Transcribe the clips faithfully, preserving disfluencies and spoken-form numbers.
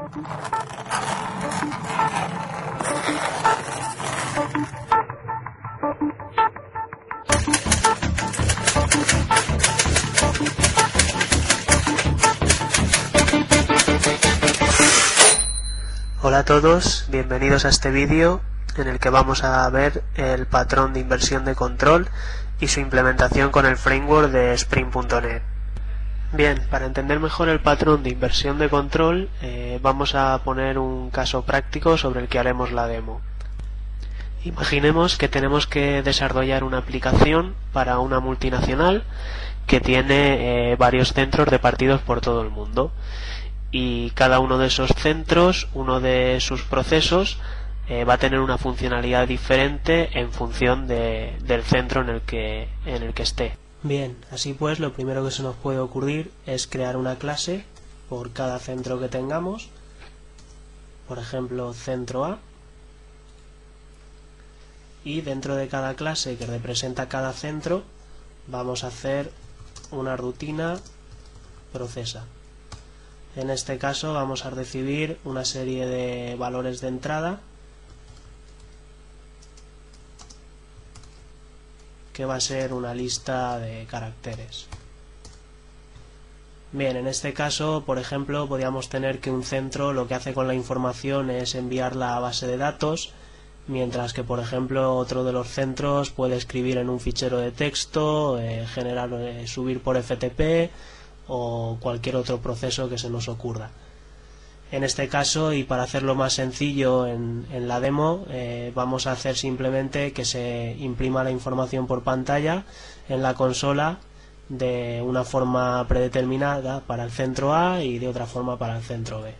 Hola a todos, bienvenidos a este vídeo en el que vamos a ver el patrón de inversión de control y su implementación con el framework de Spring punto net. Bien, para entender mejor el patrón de inversión de control eh, vamos a poner un caso práctico sobre el que haremos la demo. Imaginemos que tenemos que desarrollar una aplicación para una multinacional que tiene eh, varios centros repartidos por todo el mundo. Y cada uno de esos centros, uno de sus procesos, eh, va a tener una funcionalidad diferente en función de, del centro en el que, en el que esté. Bien, así pues, lo primero que se nos puede ocurrir es crear una clase por cada centro que tengamos. Por ejemplo, centro A. Y dentro de cada clase que representa cada centro, vamos a hacer una rutina procesa. En este caso vamos a recibir una serie de valores de entrada que va a ser una lista de caracteres. Bien, en este caso, por ejemplo, podríamos tener que un centro lo que hace con la información es enviarla a base de datos, mientras que, por ejemplo, otro de los centros puede escribir en un fichero de texto, eh, generar, eh, subir por F T P o cualquier otro proceso que se nos ocurra. En este caso, y para hacerlo más sencillo en, en la demo, eh, vamos a hacer simplemente que se imprima la información por pantalla en la consola de una forma predeterminada para el centro A y de otra forma para el centro B.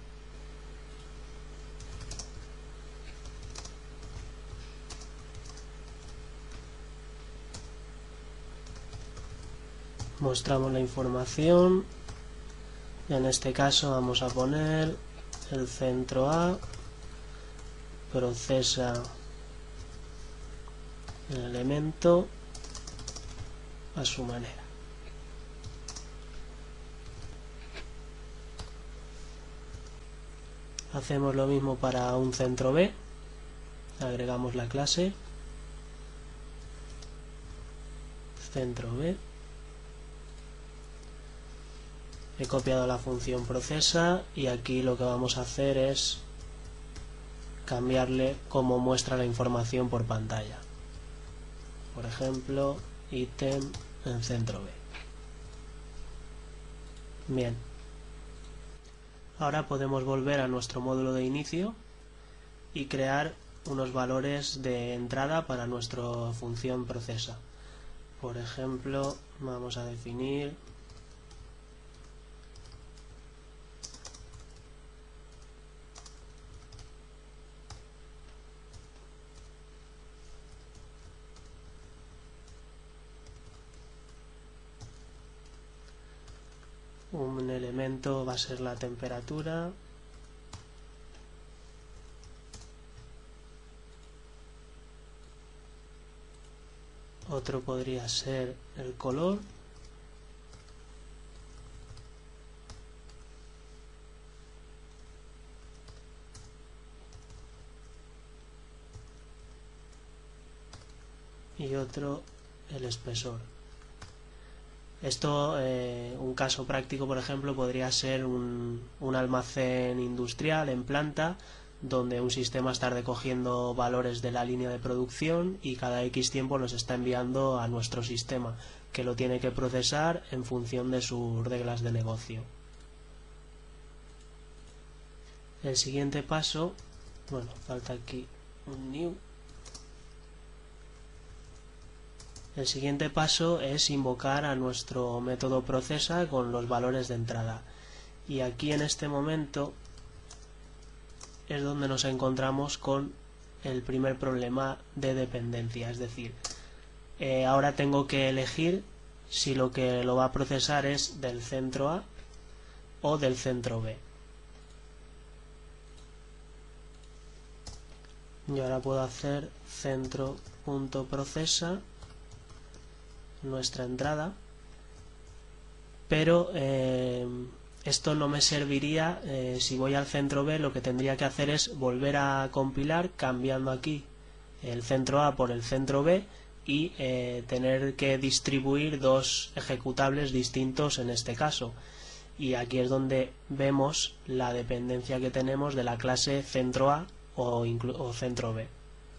Mostramos la información. En este caso vamos a poner el centro A procesa el elemento a su manera. Hacemos lo mismo para un centro B. Agregamos la clase centro B. He copiado la función procesa y aquí lo que vamos a hacer es cambiarle cómo muestra la información por pantalla. Por ejemplo, ítem en centro B. Bien. Ahora podemos volver a nuestro módulo de inicio y crear unos valores de entrada para nuestra función procesa. Por ejemplo, vamos a definir un elemento, va a ser la temperatura, otro podría ser el color, y otro el espesor. Esto, eh, un caso práctico, por ejemplo, podría ser un, un almacén industrial en planta donde un sistema está recogiendo valores de la línea de producción y cada X tiempo los está enviando a nuestro sistema, que lo tiene que procesar en función de sus reglas de negocio. El siguiente paso, bueno, falta aquí un new. El siguiente paso es invocar a nuestro método procesa con los valores de entrada. Y aquí en este momento es donde nos encontramos con el primer problema de dependencia. Es decir, eh, ahora tengo que elegir si lo que lo va a procesar es del centro A o del centro B. Y ahora puedo hacer centro.procesa nuestra entrada, pero eh, esto no me serviría. Eh, si voy al centro B, lo que tendría que hacer es volver a compilar cambiando aquí el centro A por el centro B y eh, tener que distribuir dos ejecutables distintos en este caso. Y aquí es donde vemos la dependencia que tenemos de la clase centro A o, o centro B.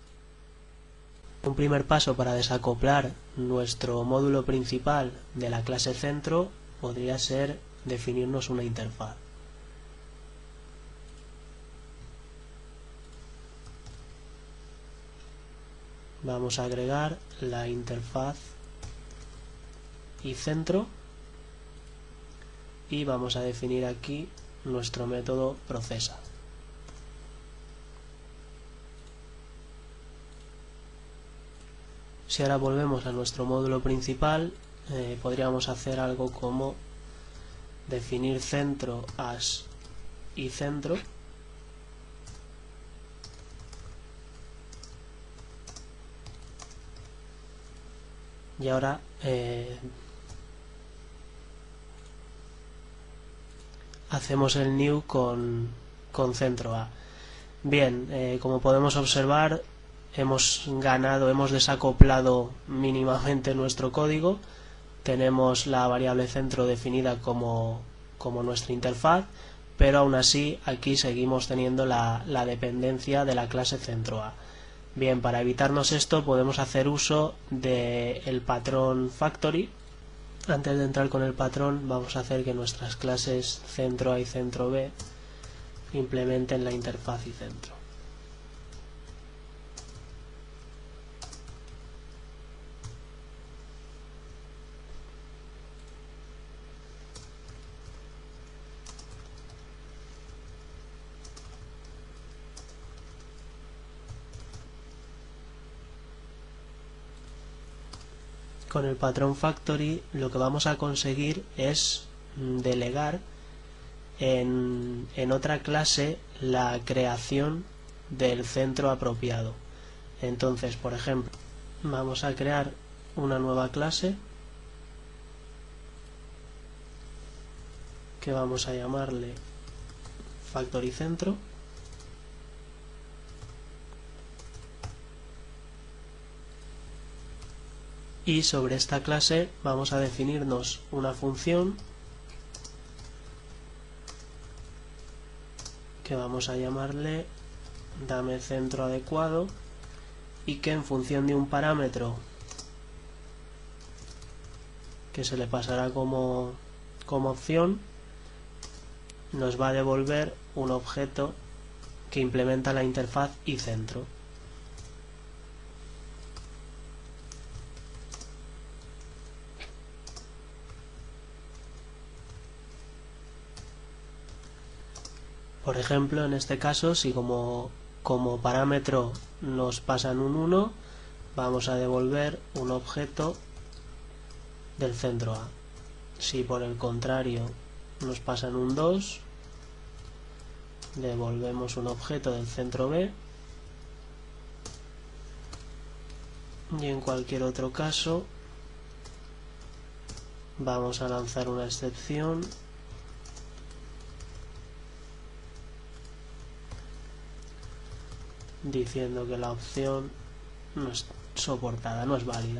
Un primer paso para desacoplar nuestro módulo principal de la clase centro podría ser definirnos una interfaz. Vamos a agregar la interfaz y centro y vamos a definir aquí nuestro método procesa. Si ahora volvemos a nuestro módulo principal, eh, podríamos hacer algo como definir centro as y centro, y ahora eh, hacemos el new con, con centro A. Bien, eh, como podemos observar, hemos ganado, hemos desacoplado mínimamente nuestro código. Tenemos la variable centro definida como, como nuestra interfaz, pero aún así aquí seguimos teniendo la, la dependencia de la clase centro A. Bien, para evitarnos esto podemos hacer uso del patrón factory. Antes de entrar con el patrón, vamos a hacer que nuestras clases centro A y centro B implementen la interfaz y centro. Con el patrón factory lo que vamos a conseguir es delegar en, en otra clase la creación del centro apropiado. Entonces, por ejemplo, vamos a crear una nueva clase que vamos a llamarle factory centro. Y sobre esta clase vamos a definirnos una función que vamos a llamarle dame centro adecuado, y que en función de un parámetro que se le pasará como, como opción, nos va a devolver un objeto que implementa la interfaz y centro. Por ejemplo, en este caso, si como, como parámetro nos pasan un uno, vamos a devolver un objeto del centro A. Si por el contrario nos pasan un dos, devolvemos un objeto del centro B. Y en cualquier otro caso, vamos a lanzar una excepción diciendo que la opción no es soportada, no es válida.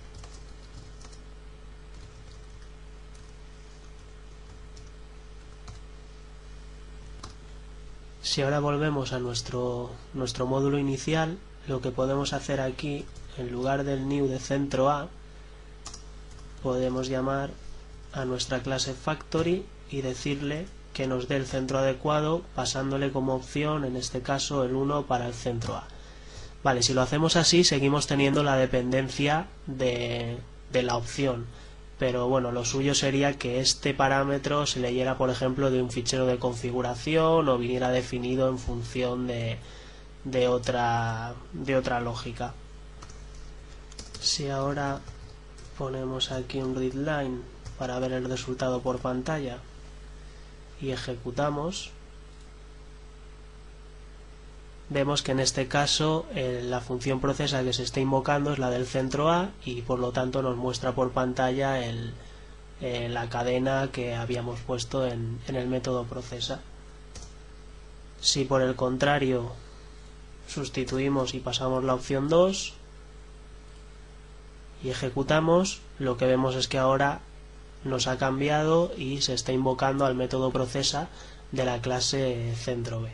Si ahora volvemos a nuestro, nuestro módulo inicial, lo que podemos hacer aquí, en lugar del new de centro A, podemos llamar a nuestra clase factory y decirle que nos dé el centro adecuado, pasándole como opción, en este caso, el uno para el centro A. Vale, si lo hacemos así, seguimos teniendo la dependencia de, de la opción. Pero bueno, lo suyo sería que este parámetro se leyera, por ejemplo, de un fichero de configuración o viniera definido en función de, de, otra, de otra lógica. Si ahora ponemos aquí un readline para ver el resultado por pantalla y ejecutamos, vemos que en este caso eh, la función procesa que se está invocando es la del centro A y por lo tanto nos muestra por pantalla el, eh, la cadena que habíamos puesto en, en el método procesa. Si por el contrario sustituimos y pasamos la opción dos y ejecutamos, lo que vemos es que ahora nos ha cambiado y se está invocando al método procesa de la clase CentroB.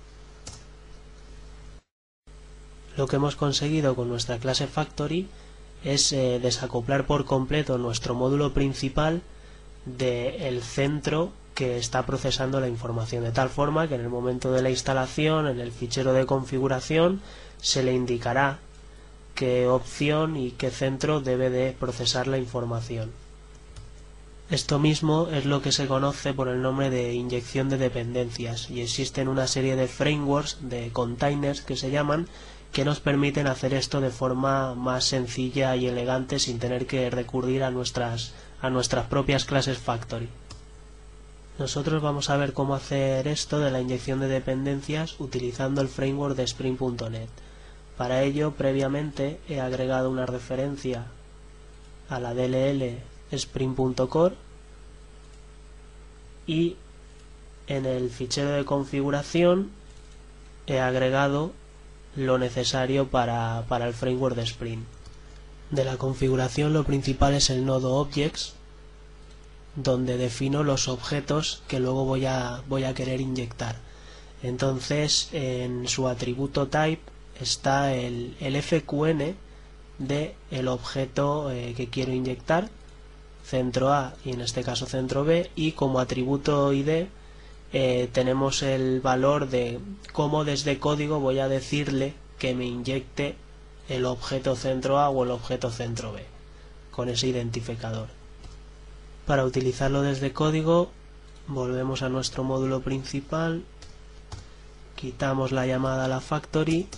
Lo que hemos conseguido con nuestra clase Factory es eh, desacoplar por completo nuestro módulo principal del centro que está procesando la información, de tal forma que en el momento de la instalación, en el fichero de configuración, se le indicará qué opción y qué centro debe de procesar la información. Esto mismo es lo que se conoce por el nombre de inyección de dependencias, y existen una serie de frameworks, de containers que se llaman, que nos permiten hacer esto de forma más sencilla y elegante sin tener que recurrir a nuestras, a nuestras propias clases Factory. Nosotros vamos a ver cómo hacer esto de la inyección de dependencias utilizando el framework de Spring punto net. Para ello, previamente he agregado una referencia a la D L L Spring punto core y en el fichero de configuración he agregado lo necesario para, para el framework de Spring. De la configuración lo principal es el nodo Objects, donde defino los objetos que luego voy a, voy a querer inyectar. Entonces en su atributo type está el, el F Q N de el objeto eh, que quiero inyectar, centro A y en este caso centro B, y como atributo I D eh, tenemos el valor de cómo desde código voy a decirle que me inyecte el objeto centro A o el objeto centro B con ese identificador. Para utilizarlo desde código, volvemos a nuestro módulo principal, quitamos la llamada a la factory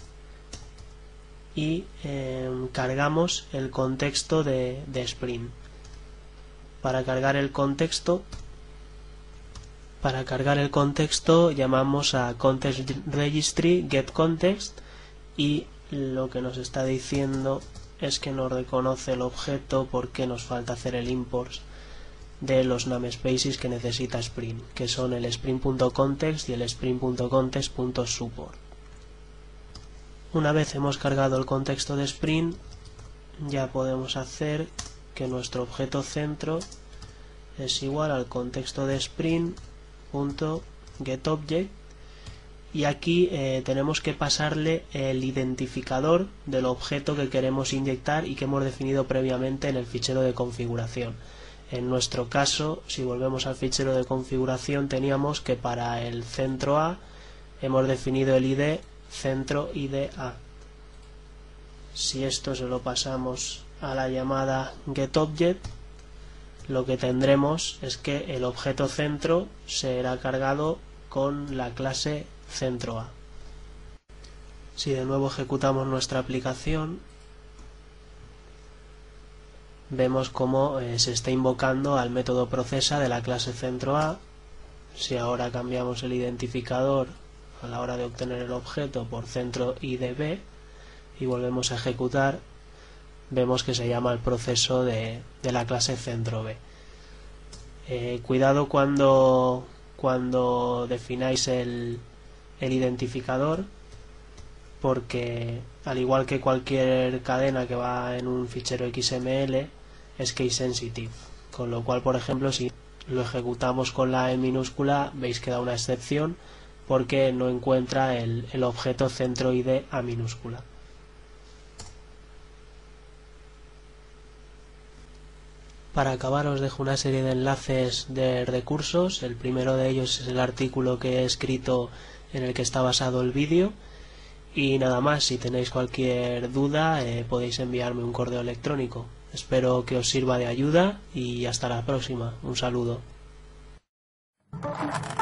y eh, cargamos el contexto de, de Spring. Para cargar el contexto, para cargar el contexto llamamos a context registry getContext y lo que nos está diciendo es que nos reconoce el objeto porque nos falta hacer el import de los namespaces que necesita Spring, que son el spring.context y el spring.context.support. Una vez hemos cargado el contexto de Spring, ya podemos hacer que nuestro objeto centro es igual al contexto de Spring.getObject y aquí eh, tenemos que pasarle el identificador del objeto que queremos inyectar y que hemos definido previamente en el fichero de configuración. En nuestro caso, si volvemos al fichero de configuración, teníamos que para el centro A hemos definido el I D centro I D A. Si esto se lo pasamos a la llamada getObject, lo que tendremos es que el objeto centro será cargado con la clase centro A. Si de nuevo ejecutamos nuestra aplicación, vemos cómo eh, se está invocando al método procesa de la clase centro A. Si ahora cambiamos el identificador a la hora de obtener el objeto por centro I D B y volvemos a ejecutar, vemos que se llama el proceso de, de la clase centro B. Eh, cuidado cuando, cuando defináis el, el identificador, porque al igual que cualquier cadena que va en un fichero X M L es case sensitive, con lo cual, por ejemplo, si lo ejecutamos con la E minúscula, veis que da una excepción porque no encuentra el, el objeto centro I D A minúscula. Para acabar os dejo una serie de enlaces de recursos. El primero de ellos es el artículo que he escrito en el que está basado el vídeo. Y nada más, si tenéis cualquier duda eh, podéis enviarme un correo electrónico. Espero que os sirva de ayuda y hasta la próxima. Un saludo.